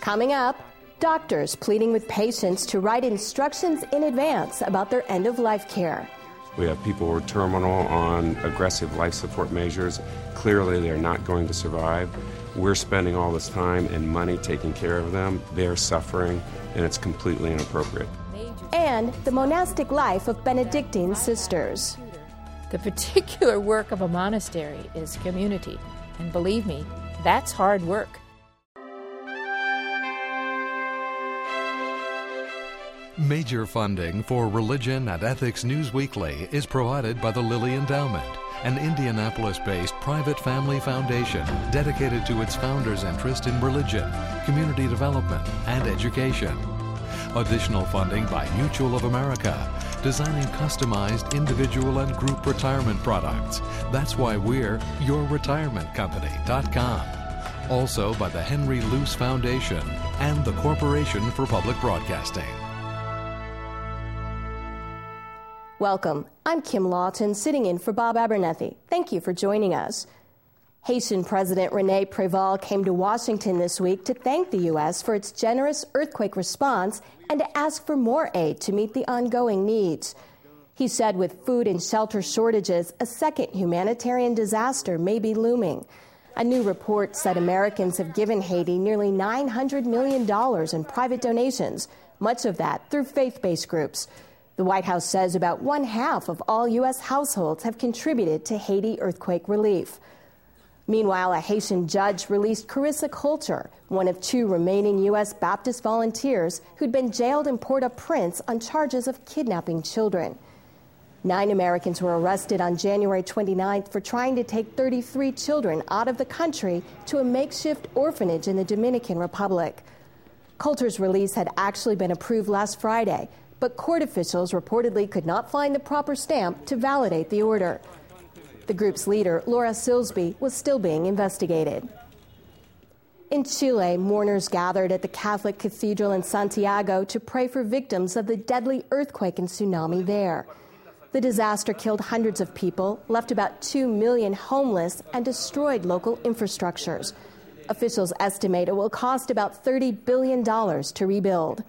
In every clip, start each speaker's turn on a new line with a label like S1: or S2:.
S1: Coming up, doctors pleading with patients to write instructions in advance about their end-of-life care.
S2: We have people who are terminal on aggressive life support measures. Clearly, they're not going to survive. We're spending all this time and money taking care of them. They're suffering, and it's completely inappropriate.
S1: And the monastic life of Benedictine sisters.
S3: The particular work of a monastery is community. And believe me, that's hard work.
S4: Major funding for Religion and Ethics News Weekly is provided by the Lilly Endowment, an Indianapolis-based private family foundation dedicated to its founders' interest in religion, community development, and education. Additional funding by Mutual of America, designing customized individual and group retirement products. That's why we're yourretirementcompany.com. Also by the Henry Luce Foundation and the Corporation for Public Broadcasting.
S1: Welcome. I'm Kim Lawton, sitting in for Bob Abernethy. Thank you for joining us. Haitian President René Préval came to Washington this week to thank the U.S. for its generous earthquake response and to ask for more aid to meet the ongoing needs. He said with food and shelter shortages, a second humanitarian disaster may be looming. A new report said Americans have given Haiti nearly $900 million in private donations, much of that through faith-based groups. The White House says about 1/2 of all U.S. households have contributed to Haiti earthquake relief. Meanwhile, a Haitian judge released Carissa Coulter, one of 2 remaining U.S. Baptist volunteers who'd been jailed in Port-au-Prince on charges of kidnapping children. 9 Americans were arrested on January 29th for trying to take 33 children out of the country to a makeshift orphanage in the Dominican Republic. Coulter's release had actually been approved last Friday, but court officials reportedly could not find the proper stamp to validate the order. The group's leader, Laura Silsby, was still being investigated. In Chile, mourners gathered at the Catholic Cathedral in Santiago to pray for victims of the deadly earthquake and tsunami there. The disaster killed hundreds of people, left about 2 million homeless, and destroyed local infrastructures. Officials estimate it will cost about $30 billion to rebuild.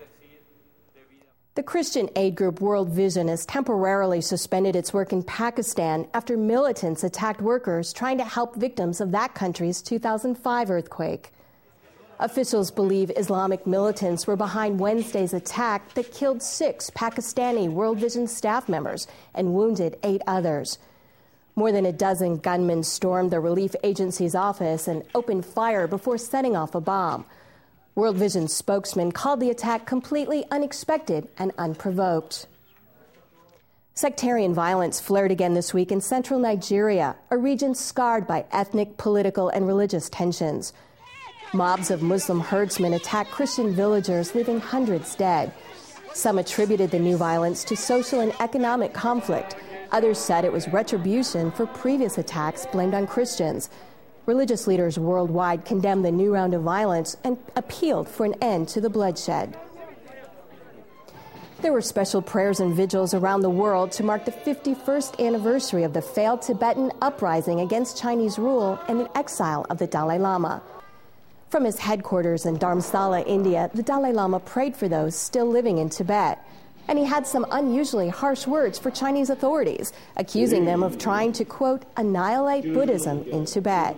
S1: The Christian aid group World Vision has temporarily suspended its work in Pakistan after militants attacked workers trying to help victims of that country's 2005 earthquake. Officials believe Islamic militants were behind Wednesday's attack that killed 6 Pakistani World Vision staff members and wounded 8 others. More than a dozen gunmen stormed the relief agency's office and opened fire before setting off a bomb. World Vision spokesman called the attack completely unexpected and unprovoked. Sectarian violence flared again this week in central Nigeria, a region scarred by ethnic, political, and religious tensions. Mobs of Muslim herdsmen attacked Christian villagers, leaving hundreds dead. Some attributed the new violence to social and economic conflict. Others said it was retribution for previous attacks blamed on Christians. Religious leaders worldwide condemned the new round of violence and appealed for an end to the bloodshed. There were special prayers and vigils around the world to mark the 51st anniversary of the failed Tibetan uprising against Chinese rule and the exile of the Dalai Lama. From his headquarters in Dharamsala, India, the Dalai Lama prayed for those still living in Tibet. And he had some unusually harsh words for Chinese authorities, accusing them of trying to, quote, annihilate Buddhism in Tibet.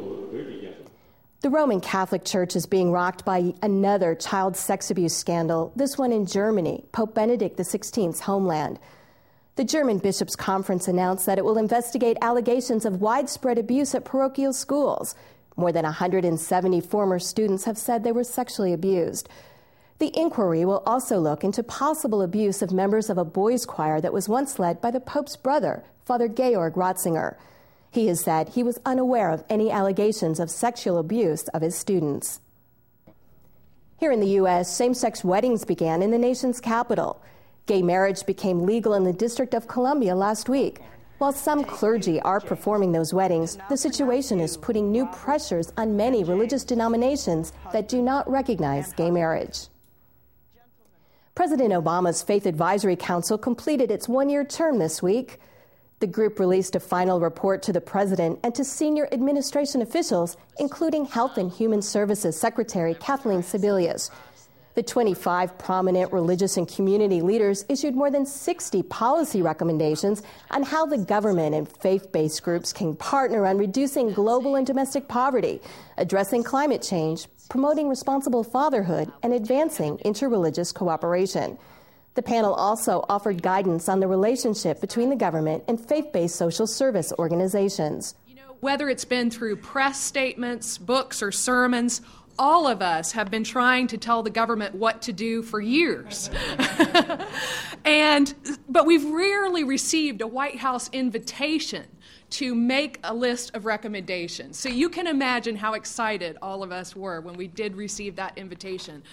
S1: The Roman Catholic Church is being rocked by another child sex abuse scandal, this one in Germany, Pope Benedict XVI's homeland. The German Bishops' Conference announced that it will investigate allegations of widespread abuse at parochial schools. More than 170 former students have said they were sexually abused. The inquiry will also look into possible abuse of members of a boys' choir that was once led by the Pope's brother, Father Georg Ratzinger. He has said he was unaware of any allegations of sexual abuse of his students. Here in the U.S., same-sex weddings began in the nation's capital. Gay marriage became legal in the District of Columbia last week. While some clergy are performing those weddings, the situation is putting new pressures on many religious denominations that do not recognize gay marriage. President Obama's Faith Advisory Council completed its one-year term this week. The group released a final report to the president and to senior administration officials, including Health and Human Services Secretary Kathleen Sebelius. The 25 prominent religious and community leaders issued more than 60 policy recommendations on how the government and faith-based groups can partner on reducing global and domestic poverty, addressing climate change, promoting responsible fatherhood, and advancing interreligious cooperation. The panel also offered guidance on the relationship between the government and faith-based social service organizations.
S5: Whether it's been through press statements, books, or sermons, all of us have been trying to tell the government what to do for years. But we've rarely received a White House invitation to make a list of recommendations. So you can imagine how excited all of us were when we did receive that invitation.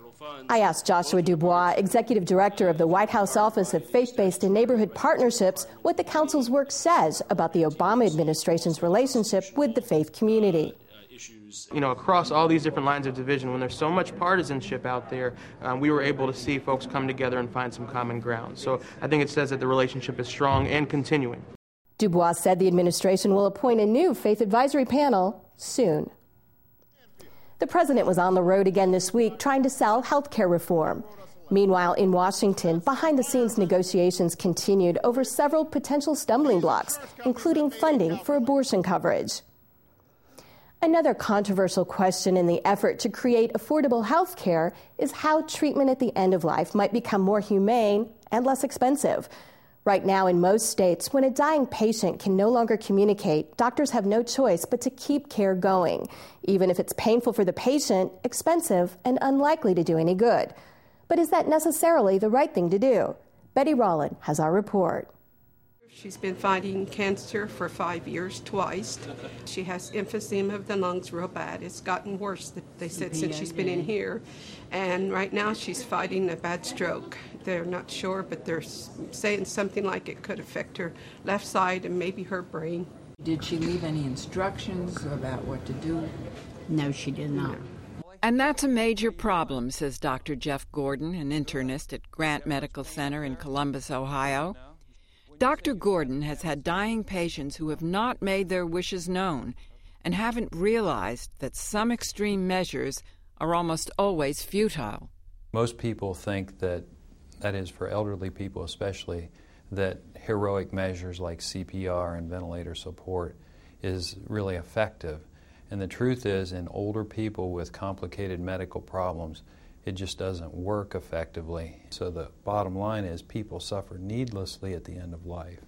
S1: I asked Joshua Dubois, Executive Director of the White House Office of Faith-Based and Neighborhood Partnerships, what the council's work says about the Obama administration's relationship with the faith community.
S6: Across all these different lines of division, when there's so much partisanship out there, we were able to see folks come together and find some common ground. So I think it says that the relationship is strong and continuing.
S1: Dubois said the administration will appoint a new faith advisory panel soon. The president was on the road again this week trying to sell health care reform. Meanwhile, in Washington, behind-the-scenes negotiations continued over several potential stumbling blocks, including funding for abortion coverage. Another controversial question in the effort to create affordable health care is how treatment at the end of life might become more humane and less expensive. Right now, in most states, when a dying patient can no longer communicate, doctors have no choice but to keep care going, even if it's painful for the patient, expensive, and unlikely to do any good. But is that necessarily the right thing to do? Betty Rollin has our report.
S7: She's been fighting cancer for 5 years, twice. She has emphysema of the lungs real bad. It's gotten worse, they said, since she's been in here. And right now she's fighting a bad stroke. They're not sure, but they're saying something like it could affect her left side and maybe her brain.
S8: Did she leave any instructions about what to do?
S9: No, she did not.
S10: And that's a major problem, says Dr. Jeff Gordon, an internist at Grant Medical Center in Columbus, Ohio. Dr. Gordon has had dying patients who have not made their wishes known and haven't realized that some extreme measures are almost always futile.
S11: Most people think that is for elderly people especially, that heroic measures like CPR and ventilator support is really effective. And the truth is, in older people with complicated medical problems, it just doesn't work effectively. So the bottom line is people suffer needlessly at the end of life.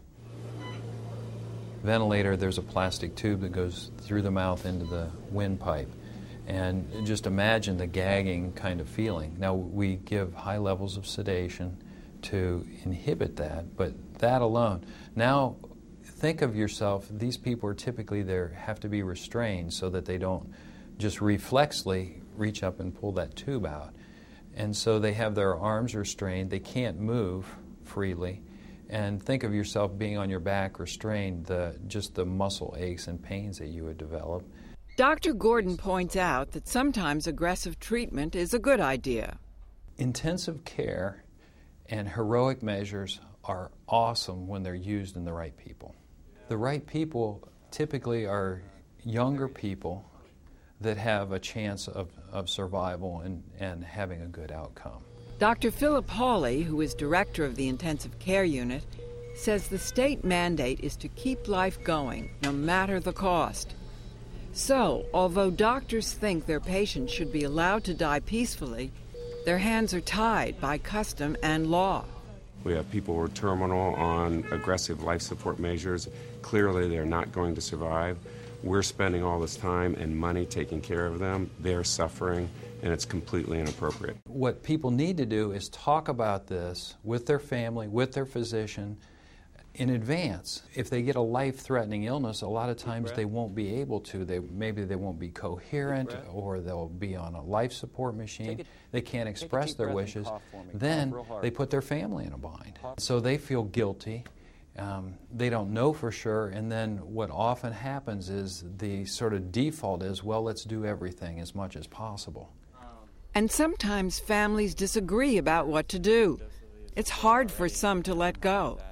S11: Ventilator, there's a plastic tube that goes through the mouth into the windpipe. And just imagine the gagging kind of feeling. Now, we give high levels of sedation to inhibit that, but that alone. Now, think of yourself, these people are typically have to be restrained so that they don't just reflexly reach up and pull that tube out. And so they have their arms restrained, they can't move freely. And think of yourself being on your back restrained, just the muscle aches and pains that you would develop.
S10: Dr. Gordon points out that sometimes aggressive treatment is a good idea.
S11: Intensive care and heroic measures are awesome when they're used in the right people. The right people typically are younger people that have a chance of survival and having a good outcome.
S10: Dr. Philip Hawley, who is director of the intensive care unit, says the state mandate is to keep life going, no matter the cost. So, although doctors think their patients should be allowed to die peacefully, their hands are tied by custom and law.
S2: We have people who are terminal on aggressive life support measures. Clearly, they're not going to survive. We're spending all this time and money taking care of them. They're suffering, and it's completely inappropriate.
S11: What people need to do is talk about this with their family, with their physician, in advance. If they get a life-threatening illness, a lot of times they won't be able to. Maybe they won't be coherent, or they'll be on a life support machine. They can't express their wishes. Then they put their family in a bind. So they feel guilty. They don't know for sure, and then what often happens is the sort of default is, well, let's do everything as much as possible.
S10: And sometimes families disagree about what to do. It's hard for some to let go.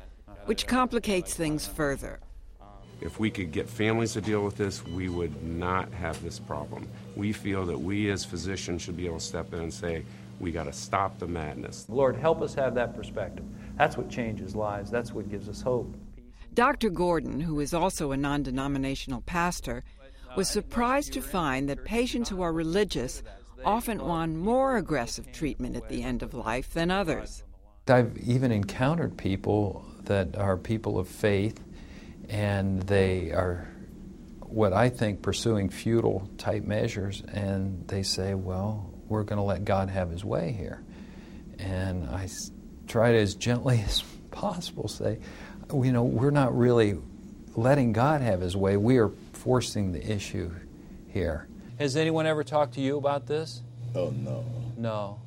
S10: which complicates things further.
S2: If we could get families to deal with this, we would not have this problem. We feel that we as physicians should be able to step in and say, we got to stop the madness.
S11: Lord, help us have that perspective. That's what changes lives. That's what gives us hope.
S10: Dr. Gordon, who is also a non-denominational pastor, was surprised to find that patients who are religious often want more aggressive treatment at the end of life than others.
S11: I've even encountered people that are people of faith, and they are, what I think, pursuing futile type measures, and they say, well, we're going to let God have His way here. And I try to, as gently as possible, say, we're not really letting God have His way. We are forcing the issue here. Has anyone ever talked to you about this?
S12: Oh, no.
S11: No.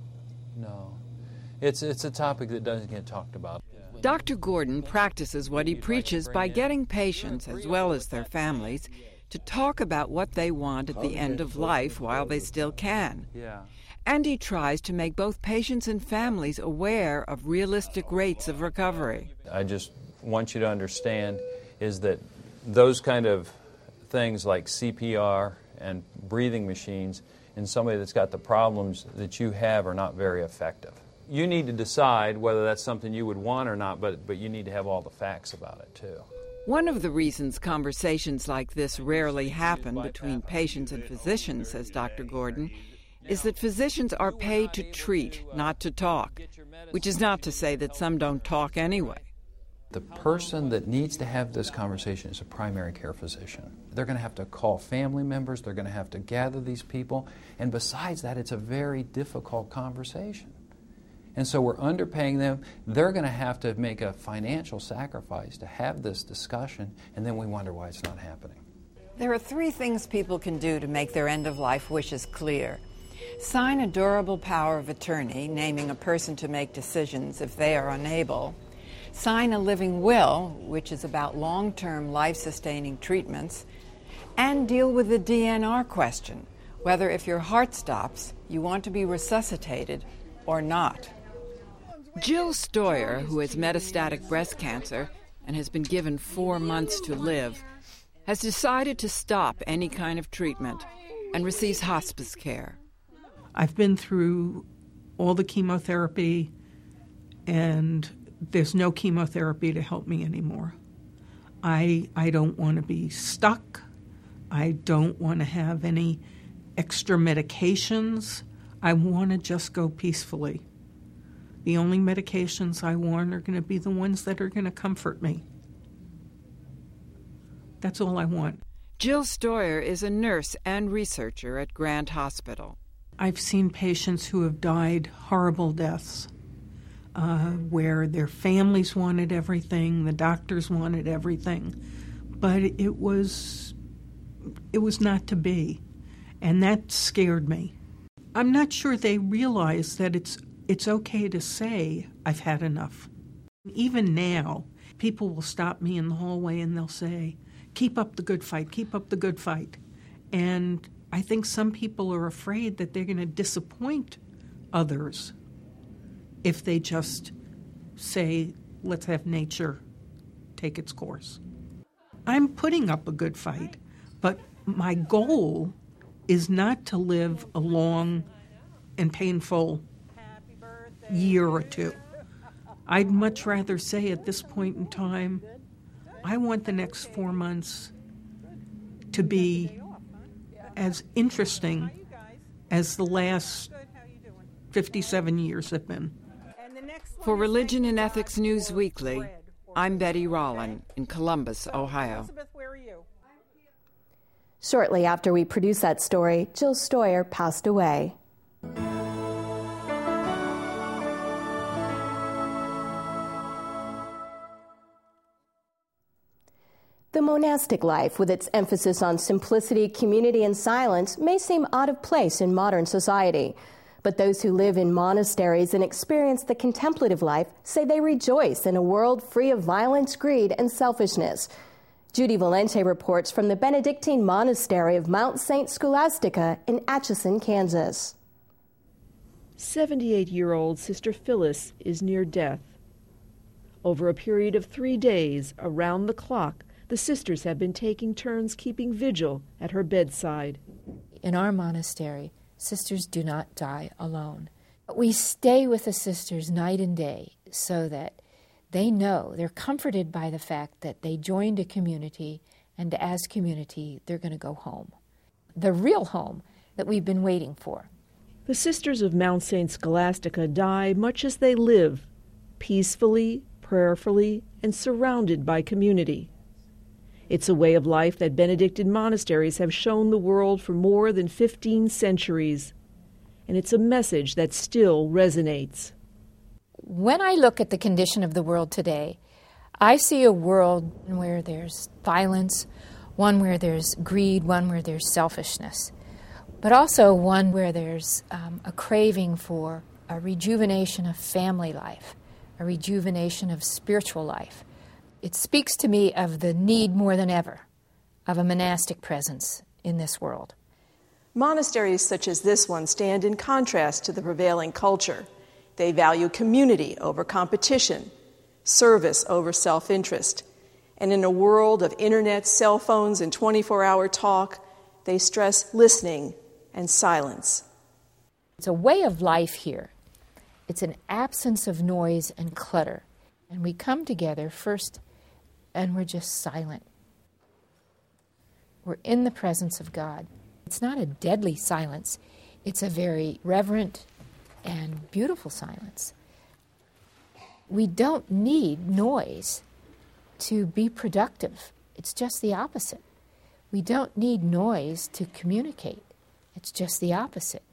S11: It's a topic that doesn't get talked about.
S10: Dr. Gordon practices what he preaches by getting patients, as well as their families, to talk about what they want at the end of life while they still can. And he tries to make both patients and families aware of realistic rates of recovery.
S11: I just want you to understand is that those kind of things like CPR and breathing machines in somebody that's got the problems that you have are not very effective. You need to decide whether that's something you would want or not, but you need to have all the facts about it, too.
S10: One of the reasons conversations like this rarely happen between patients and physicians, says Dr. Gordon, is that physicians are paid to treat, not to talk, which is not to say that some don't talk anyway.
S11: The person that needs to have this conversation is a primary care physician. They're going to have to call family members, they're going to have to gather these people, and besides that, it's a very difficult conversation. And so we're underpaying them. They're going to have to make a financial sacrifice to have this discussion, and then we wonder why it's not happening.
S10: There are 3 things people can do to make their end-of-life wishes clear. Sign a durable power of attorney, naming a person to make decisions if they are unable. Sign a living will, which is about long-term life-sustaining treatments. And deal with the DNR question, whether if your heart stops, you want to be resuscitated or not. Jill Stoyer, who has metastatic breast cancer and has been given 4 months to live, has decided to stop any kind of treatment and receives hospice care.
S13: I've been through all the chemotherapy, and there's no chemotherapy to help me anymore. I don't want to be stuck. I don't want to have any extra medications. I want to just go peacefully. The only medications I want are going to be the ones that are going to comfort me. That's all I want.
S10: Jill Stoyer is a nurse and researcher at Grant Hospital.
S13: I've seen patients who have died horrible deaths, where their families wanted everything, the doctors wanted everything, but it was not to be, and that scared me. I'm not sure they realize that it's okay to say, I've had enough. Even now, people will stop me in the hallway and they'll say, keep up the good fight, keep up the good fight. And I think some people are afraid that they're going to disappoint others if they just say, let's have nature take its course. I'm putting up a good fight, but my goal is not to live a long and painful year or 2. I'd much rather say at this point in time, I want the next 4 months to be as interesting as the last 57 years have been.
S10: For Religion and Ethics News Weekly, I'm Betty Rollin in Columbus, Ohio.
S1: Shortly after we produced that story, Jill Stoyer passed away. The monastic life, with its emphasis on simplicity, community, and silence, may seem out of place in modern society. But those who live in monasteries and experience the contemplative life say they rejoice in a world free of violence, greed, and selfishness. Judy Valente reports from the Benedictine Monastery of Mount St. Scholastica in Atchison, Kansas.
S14: 78-year-old Sister Phyllis is near death.
S12: Over a period of 3 days, around the clock, the sisters have been taking turns keeping vigil at her bedside.
S3: In our monastery, sisters do not die alone. We stay with the sisters night and day so that they know, they're comforted by the fact that they joined a community, and as community, they're going to go home. The real home that we've been waiting for.
S12: The Sisters of Mount St. Scholastica die much as they live, peacefully, prayerfully, and surrounded by community. It's a way of life that Benedictine monasteries have shown the world for more than 15 centuries, and it's a message that still resonates.
S3: When I look at the condition of the world today, I see a world where there's violence, one where there's greed, one where there's selfishness, but also one where there's a craving for a rejuvenation of family life, a rejuvenation of spiritual life. It speaks to me of the need more than ever of a monastic presence in this world.
S14: Monasteries such as this one stand in contrast to the prevailing culture. They value community over competition, service over self-interest. And in a world of internet, cell phones, and 24-hour talk, they stress listening and silence.
S3: It's a way of life here. It's an absence of noise and clutter. And we come together first, and we're just silent. We're in the presence of God. It's not a deadly silence. It's a very reverent and beautiful silence. We don't need noise to be productive. It's just the opposite. We don't need noise to communicate. It's just the opposite.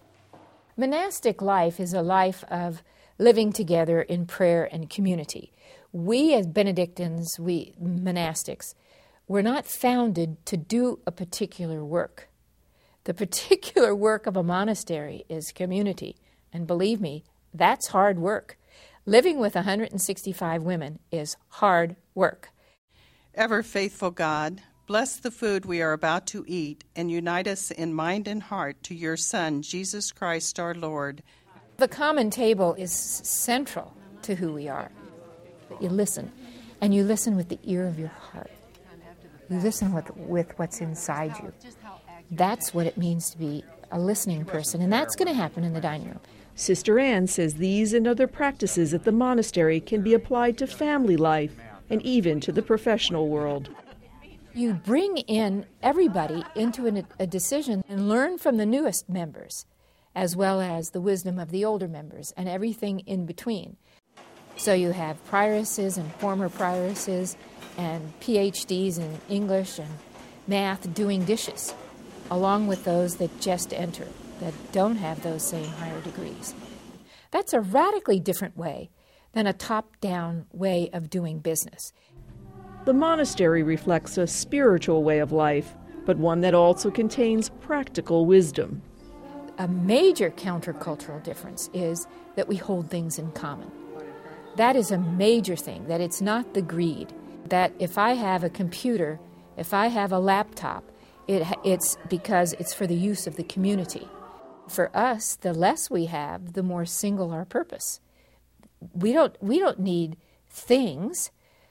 S3: Monastic life is a life of living together in prayer and community. We as Benedictines, we monastics, we're not founded to do a particular work. The particular work of a monastery is community. And believe me, that's hard work. Living with 165 women is hard work.
S15: Ever faithful God, bless the food we are about to eat and unite us in mind and heart to your Son, Jesus Christ our Lord.
S3: The common table is central to who we are. You listen, and you listen with the ear of your heart. You listen with what's inside you. That's what it means to be a listening person, and that's going to happen in the dining room.
S12: Sister Anne says these and other practices at the monastery can be applied to family life and even to the professional world.
S3: You bring in everybody into a decision and learn from the newest members, as well as the wisdom of the older members and everything in between. So you have prioresses and former prioresses and PhDs in English and math doing dishes, along with those that just enter, that don't have those same higher degrees. That's a radically different way than a top-down way of doing business.
S12: The monastery reflects a spiritual way of life, but one that also contains practical wisdom.
S3: A major countercultural difference is that we hold things in common. That is a major thing, that it's not the greed, that if I have a computer, if I have a laptop, it's because it's for the use of the community. For us, the less we have, the more single our purpose. We don't need things.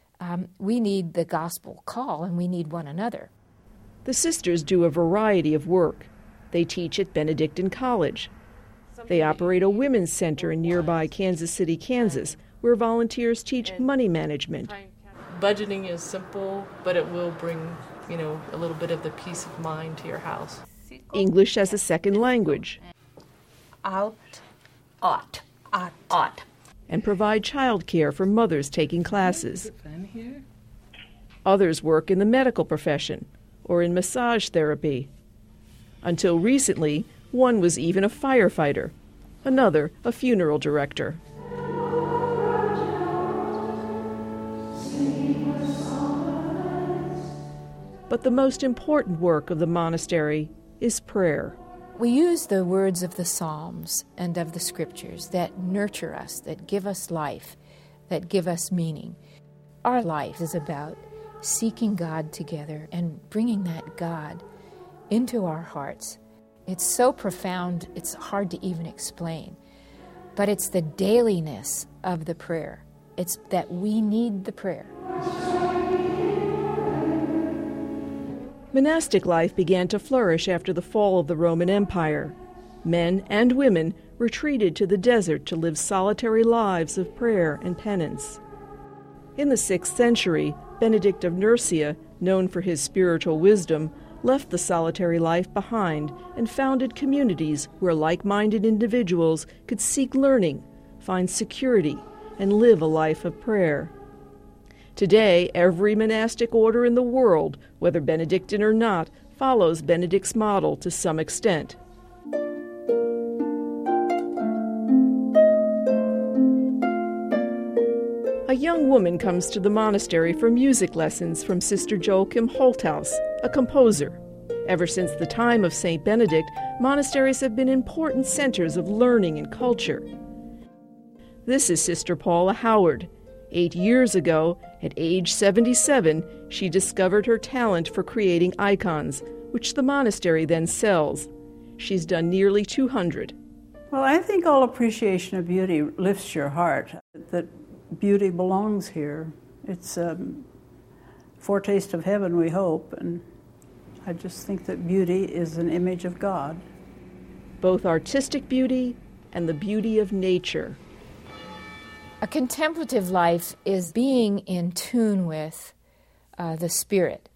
S3: We need the gospel call, and we need one another.
S12: The sisters do a variety of work. They teach at Benedictine College. They operate a women's center in nearby Kansas City, Kansas, where volunteers teach money management.
S16: Budgeting is simple, but it will bring, a little bit of the peace of mind to your house.
S12: English as a second language.
S9: Ought.
S12: And provide child care for mothers taking classes. Others work in the medical profession or in massage therapy. Until recently, one was even a firefighter, another a funeral director. But the most important work of the monastery is prayer.
S3: We use the words of the Psalms and of the Scriptures that nurture us, that give us life, that give us meaning. Our life is about seeking God together and bringing that God into our hearts. It's so profound, it's hard to even explain. But it's the dailiness of the prayer It's that we need the prayer.
S12: Monastic life began to flourish after the fall of the Roman Empire. Men and women retreated to the desert to live solitary lives of prayer and penance. In the 6th century, Benedict of Nursia, known for his spiritual wisdom, left the solitary life behind and founded communities where like-minded individuals could seek learning, find security, and live a life of prayer. Today, every monastic order in the world, whether Benedictine or not, follows Benedict's model to some extent. A young woman comes to the monastery for music lessons from Sister Joachim Holthaus, a composer. Ever since the time of St. Benedict, monasteries have been important centers of learning and culture. This is Sister Paula Howard. 8 years ago, at age 77, she discovered her talent for creating icons, which the monastery then sells. She's done nearly 200.
S17: Well, I think all appreciation of beauty lifts your heart, that beauty belongs here. It's a foretaste of heaven, we hope, and I just think that beauty is an image of God.
S12: Both artistic beauty and the beauty of nature.
S3: A contemplative life is being in tune with the Spirit,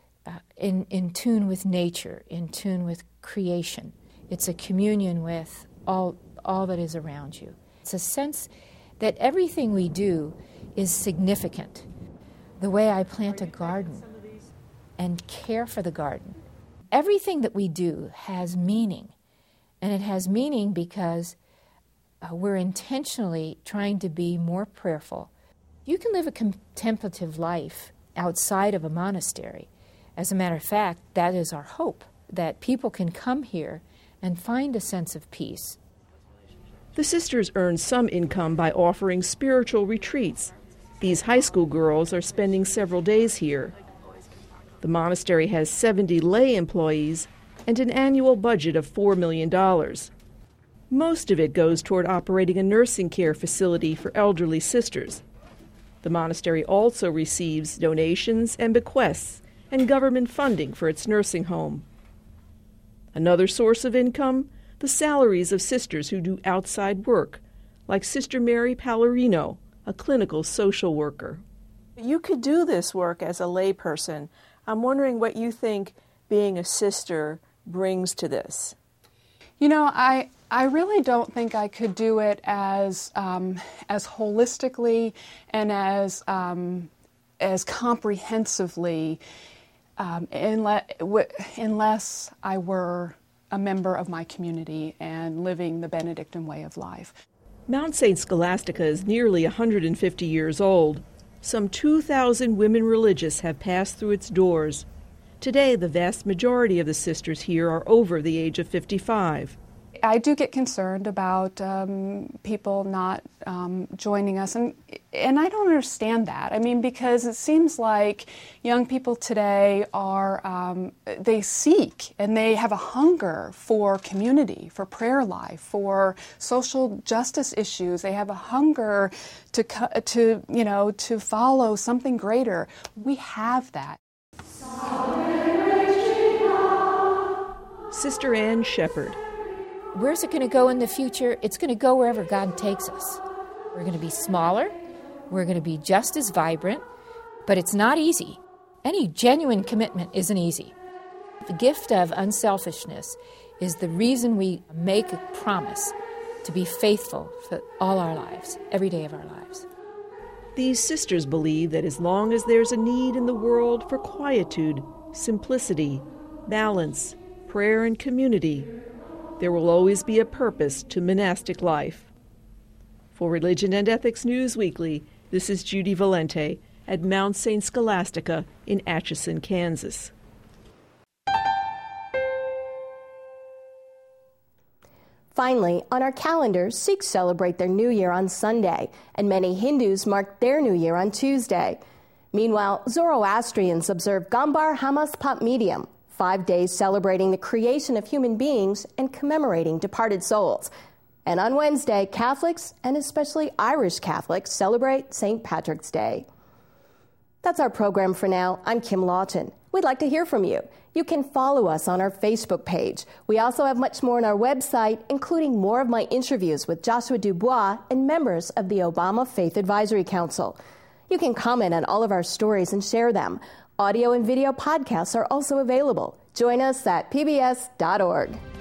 S3: in tune with nature, in tune with creation. It's a communion with all that is around you. It's a sense that everything we do is significant. The way I plant a garden and care for the garden. Everything that we do has meaning, and it has meaning because we're intentionally trying to be more prayerful. You can live a contemplative life outside of a monastery. As a matter of fact, that is our hope, that people can come here and find a sense of peace.
S12: The sisters earn some income by offering spiritual retreats. These high school girls are spending several days here. The monastery has 70 lay employees and an annual budget of $4 million. Most of it goes toward operating a nursing care facility for elderly sisters. The monastery also receives donations and bequests and government funding for its nursing home. Another source of income, the salaries of sisters who do outside work, like Sister Mary Pallarino, a clinical social worker.
S14: You could do this work as a layperson. I'm wondering what you think being a sister brings to this.
S18: You know, I really don't think I could do it as holistically and as comprehensively unless I were a member of my community and living the Benedictine way of life.
S12: Mount St. Scholastica is nearly 150 years old. Some 2,000 women religious have passed through its doors. Today, the vast majority of the sisters here are over the age of 55.
S18: I do get concerned about people not joining us, and I don't understand that. I mean, because it seems like young people today are, they seek and they have a hunger for community, for prayer life, for social justice issues. They have a hunger to follow something greater. We have that.
S12: Sister Ann Shepherd.
S3: Where's it going to go in the future? It's going to go wherever God takes us. We're going to be smaller. We're going to be just as vibrant. But it's not easy. Any genuine commitment isn't easy. The gift of unselfishness is the reason we make a promise to be faithful for all our lives, every day of our lives.
S12: These sisters believe that as long as there's a need in the world for quietude, simplicity, balance, prayer, and community, there will always be a purpose to monastic life. For Religion and Ethics News Weekly, this is Judy Valente at Mount St. Scholastica in Atchison, Kansas.
S1: Finally, on our calendar, Sikhs celebrate their New Year on Sunday, and many Hindus mark their New Year on Tuesday. Meanwhile, Zoroastrians observe Gambar Hamas Pat Medium, 5 days celebrating the creation of human beings and commemorating departed souls. And on Wednesday, Catholics, and especially Irish Catholics, celebrate St. Patrick's Day. That's our program for now. I'm Kim Lawton. We'd like to hear from you. You can follow us on our Facebook page. We also have much more on our website, including more of my interviews with Joshua Dubois and members of the Obama Faith Advisory Council. You can comment on all of our stories and share them. Audio and video podcasts are also available. Join us at pbs.org.